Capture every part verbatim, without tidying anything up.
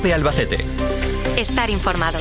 COPE Albacete. Estar informado.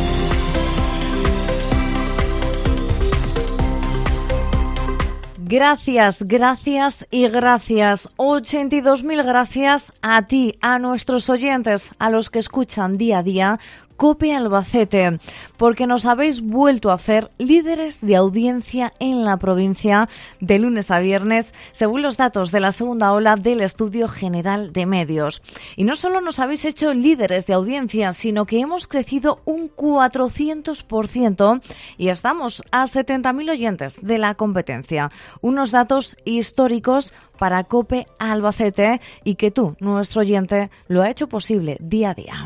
Gracias, gracias y gracias. ochenta y dos mil gracias a ti, a nuestros oyentes, a los que escuchan día a día COPE Albacete, porque nos habéis vuelto a hacer líderes de audiencia en la provincia de lunes a viernes, según los datos de la segunda ola del Estudio General de Medios. Y no solo nos habéis hecho líderes de audiencia, sino que hemos crecido un cuatrocientos por ciento y estamos a setenta mil oyentes de la competencia. Unos datos históricos para COPE Albacete y que tú, nuestro oyente, lo ha hecho posible día a día.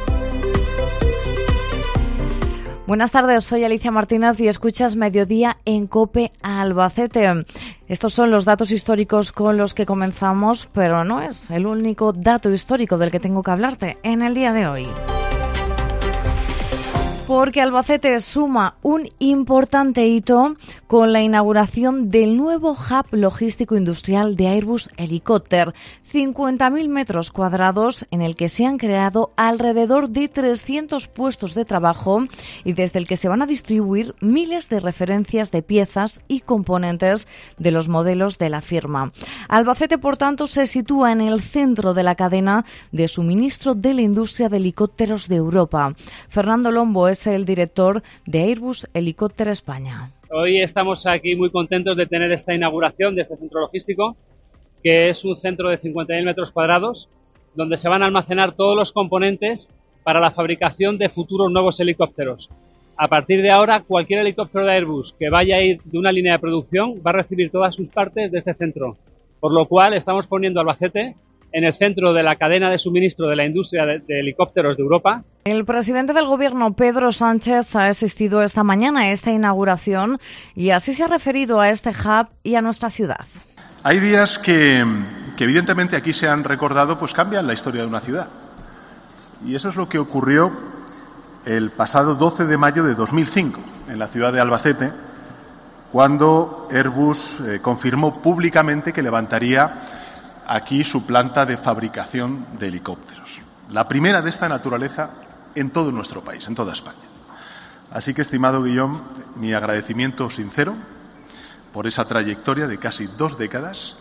Buenas tardes, soy Alicia Martínez y escuchas Mediodía en COPE Albacete. Estos son los datos históricos con los que comenzamos, pero no es el único dato histórico del que tengo que hablarte en el día de hoy. Porque Albacete suma un importante hito con la inauguración del nuevo hub logístico industrial de Airbus Helicopter, cincuenta mil metros cuadrados en el que se han creado alrededor de trescientos puestos de trabajo y desde el que se van a distribuir miles de referencias de piezas y componentes de los modelos de la firma. Albacete, por tanto, se sitúa en el centro de la cadena de suministro de la industria de helicópteros de Europa. Fernando Lombo es el director de Airbus Helicopter España. Hoy estamos aquí muy contentos de tener esta inauguración de este centro logístico, que es un centro de cincuenta mil metros cuadrados, donde se van a almacenar todos los componentes para la fabricación de futuros nuevos helicópteros. A partir de ahora, cualquier helicóptero de Airbus que vaya a ir de una línea de producción va a recibir todas sus partes de este centro, por lo cual estamos poniendo Albacete en el centro de la cadena de suministro de la industria de, de helicópteros de Europa. El presidente del Gobierno, Pedro Sánchez, ha asistido esta mañana a esta inauguración y así se ha referido a este hub y a nuestra ciudad. Hay días que, que evidentemente aquí se han recordado, pues cambian la historia de una ciudad. Y eso es lo que ocurrió el pasado doce de mayo de dos mil cinco en la ciudad de Albacete, cuando Airbus eh, confirmó públicamente que levantaría aquí su planta de fabricación de helicópteros. La primera de esta naturaleza en todo nuestro país, en toda España. Así que, estimado Guillaume, mi agradecimiento sincero por esa trayectoria de casi dos décadas.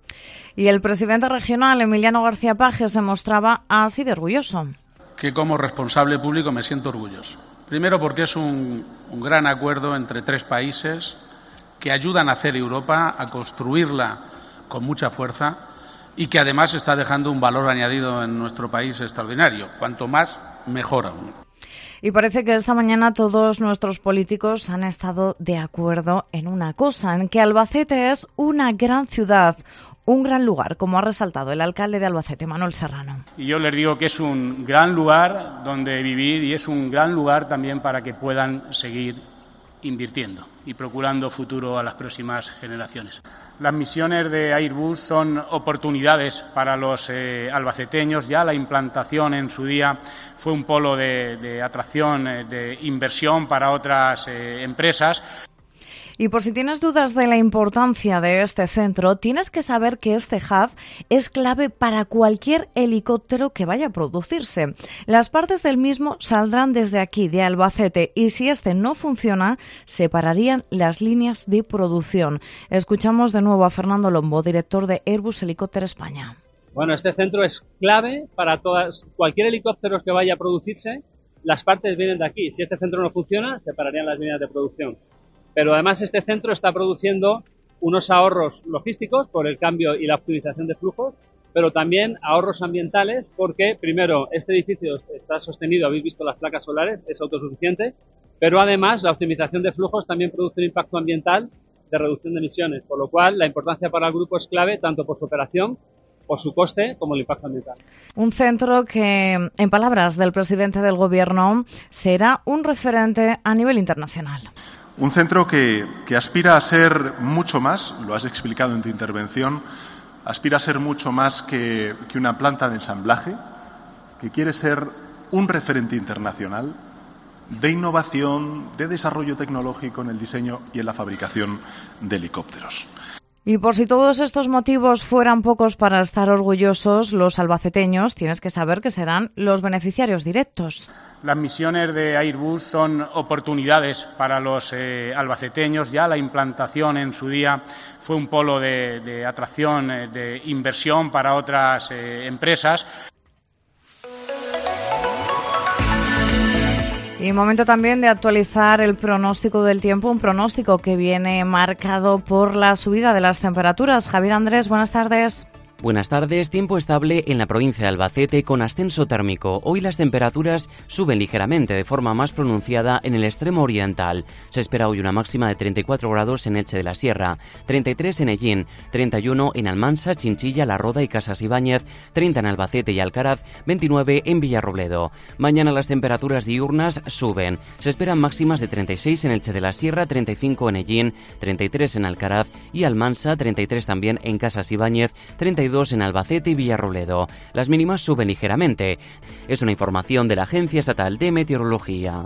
Y el presidente regional, Emiliano García Paje, se mostraba así de orgulloso. Que como responsable público me siento orgulloso. Primero porque es un, un gran acuerdo entre tres países que ayudan a hacer Europa, a construirla con mucha fuerza y que además está dejando un valor añadido en nuestro país extraordinario. Cuanto más, mejor aún. Y parece que esta mañana todos nuestros políticos han estado de acuerdo en una cosa, en que Albacete es una gran ciudad, un gran lugar, como ha resaltado el alcalde de Albacete, Manuel Serrano. Y yo les digo que es un gran lugar donde vivir y es un gran lugar también para que puedan seguir invirtiendo y procurando futuro a las próximas generaciones. Las misiones de Airbus son oportunidades para los eh, albaceteños. Ya la implantación en su día fue un polo de, de atracción, eh, de inversión para otras eh, empresas. Y por si tienes dudas de la importancia de este centro, tienes que saber que este hub es clave para cualquier helicóptero que vaya a producirse. Las partes del mismo saldrán desde aquí, de Albacete, y si este no funciona, se pararían las líneas de producción. Escuchamos de nuevo a Fernando Lombo, director de Airbus Helicopter España. Bueno, este centro es clave para todas, cualquier helicóptero que vaya a producirse, las partes vienen de aquí. Si este centro no funciona, se pararían las líneas de producción. Pero además este centro está produciendo unos ahorros logísticos por el cambio y la optimización de flujos, pero también ahorros ambientales porque, primero, este edificio está sostenido, habéis visto las placas solares, es autosuficiente, pero además la optimización de flujos también produce un impacto ambiental de reducción de emisiones, por lo cual la importancia para el grupo es clave tanto por su operación, por su coste, como el impacto ambiental. Un centro que, en palabras del presidente del Gobierno, será un referente a nivel internacional. Un centro que, que aspira a ser mucho más, lo has explicado en tu intervención, aspira a ser mucho más que, que una planta de ensamblaje, que quiere ser un referente internacional de innovación, de desarrollo tecnológico en el diseño y en la fabricación de helicópteros. Y por si todos estos motivos fueran pocos para estar orgullosos, los albaceteños tienes que saber que serán los beneficiarios directos. Las misiones de Airbus son oportunidades para los eh, albaceteños. Ya la implantación en su día fue un polo de, de atracción, eh, de inversión para otras eh, empresas. Y momento también de actualizar el pronóstico del tiempo, un pronóstico que viene marcado por la subida de las temperaturas. Javier Andrés, buenas tardes. Buenas tardes, tiempo estable en la provincia de Albacete con ascenso térmico. Hoy las temperaturas suben ligeramente de forma más pronunciada en el extremo oriental. Se espera hoy una máxima de treinta y cuatro grados en Elche de la Sierra, treinta y tres en Ellín, treinta y uno en Almansa, Chinchilla, La Roda y Casas Ibáñez, treinta en Albacete y Alcaraz, veintinueve en Villarrobledo. Mañana las temperaturas diurnas suben. Se esperan máximas de treinta y seis en Elche de la Sierra, treinta y cinco en Ellín, treinta y tres en Alcaraz y Almansa, treinta y tres también en Casas Ibáñez, treinta y dos en Albacete y Villarrobledo. Las mínimas suben ligeramente. Es una información de la Agencia Estatal de Meteorología.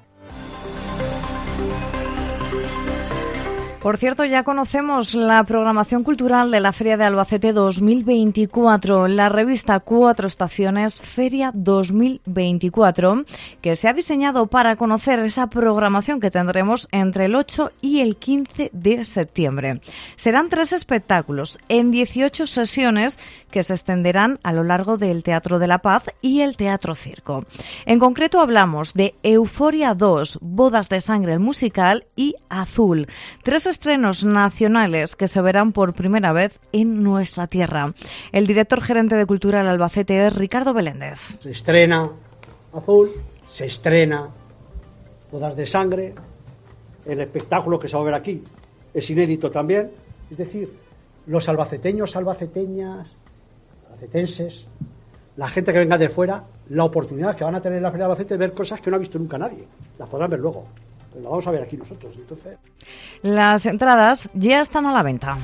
Por cierto, ya conocemos la programación cultural de la Feria de Albacete dos mil veinticuatro, la revista Cuatro Estaciones Feria dos mil veinticuatro, que se ha diseñado para conocer esa programación que tendremos entre el ocho y el quince de septiembre. Serán tres espectáculos en dieciocho sesiones que se extenderán a lo largo del Teatro de la Paz y el Teatro Circo. En concreto hablamos de Euforia dos, Bodas de Sangre el musical y Azul, tres estrenos nacionales que se verán por primera vez en nuestra tierra. El director gerente de Cultura del Albacete es Ricardo Beléndez. Se estrena Azul, se estrena Bodas de Sangre, el espectáculo que se va a ver aquí es inédito también, es decir, los albaceteños, albaceteñas, albacetenses, la gente que venga de fuera, la oportunidad que van a tener en la Feria de Albacete de ver cosas que no ha visto nunca nadie, las podrán ver luego. Lo vamos a ver aquí nosotros, entonces. Las entradas ya están a la venta.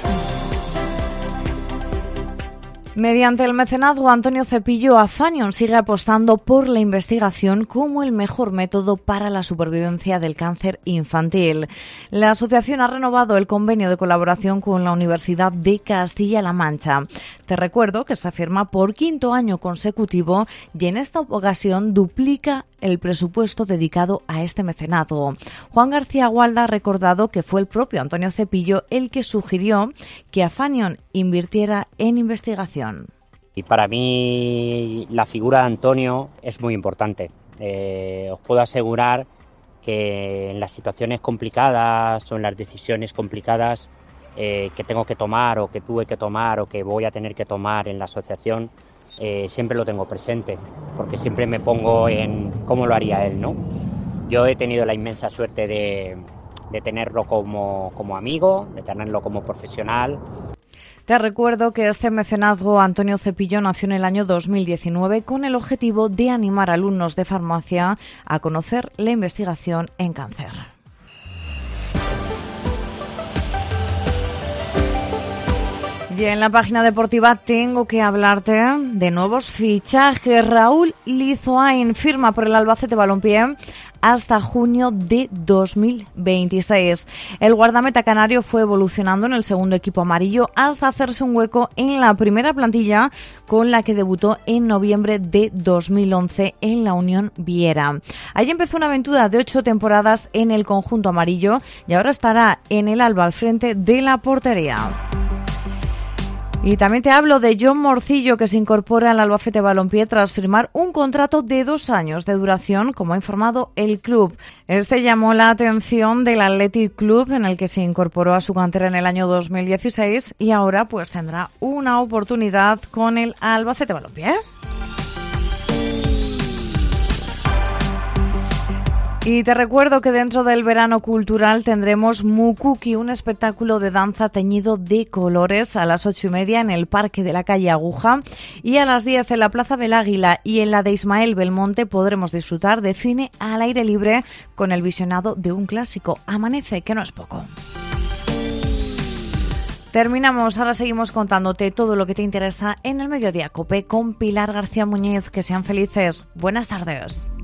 Mediante el mecenazgo Antonio Cepillo, Afanion sigue apostando por la investigación como el mejor método para la supervivencia del cáncer infantil. La asociación ha renovado el convenio de colaboración con la Universidad de Castilla-La Mancha. Te recuerdo que se firma por quinto año consecutivo y en esta ocasión duplica el presupuesto dedicado a este mecenazgo. Juan García Gualda ha recordado que fue el propio Antonio Cepillo el que sugirió que Afanion invirtiera en investigación. Y para mí la figura de Antonio es muy importante. Eh, os puedo asegurar que en las situaciones complicadas o en las decisiones complicadas eh, que tengo que tomar o que tuve que tomar o que voy a tener que tomar en la asociación, eh, siempre lo tengo presente, porque siempre me pongo en cómo lo haría él, ¿no? Yo he tenido la inmensa suerte de, de tenerlo como, como amigo, de tenerlo como profesional. Te recuerdo que este mecenazgo Antonio Cepillo nació en el año dos mil diecinueve con el objetivo de animar a alumnos de farmacia a conocer la investigación en cáncer. Y en la página deportiva tengo que hablarte de nuevos fichajes. Raúl Lizoain firma por el Albacete Balompié hasta junio de dos mil veintiséis. El guardameta canario fue evolucionando en el segundo equipo amarillo hasta hacerse un hueco en la primera plantilla con la que debutó en noviembre de dos mil once en la Unión Viera. Allí empezó una aventura de ocho temporadas en el conjunto amarillo y ahora estará en el Alba al frente de la portería. Y también te hablo de John Morcillo, que se incorpora al Albacete Balompié tras firmar un contrato de dos años de duración, como ha informado el club. Este llamó la atención del Athletic Club, en el que se incorporó a su cantera en el año dos mil dieciséis y ahora pues tendrá una oportunidad con el Albacete Balompié. Y te recuerdo que dentro del verano cultural tendremos Mukuki, un espectáculo de danza teñido de colores a las ocho y media en el Parque de la Calle Aguja y a las diez en la Plaza del Águila y en la de Ismael Belmonte podremos disfrutar de cine al aire libre con el visionado de un clásico, Amanece, que no es poco. Terminamos, ahora seguimos contándote todo lo que te interesa en el Mediodía COPE con Pilar García Muñiz. Que sean felices. Buenas tardes.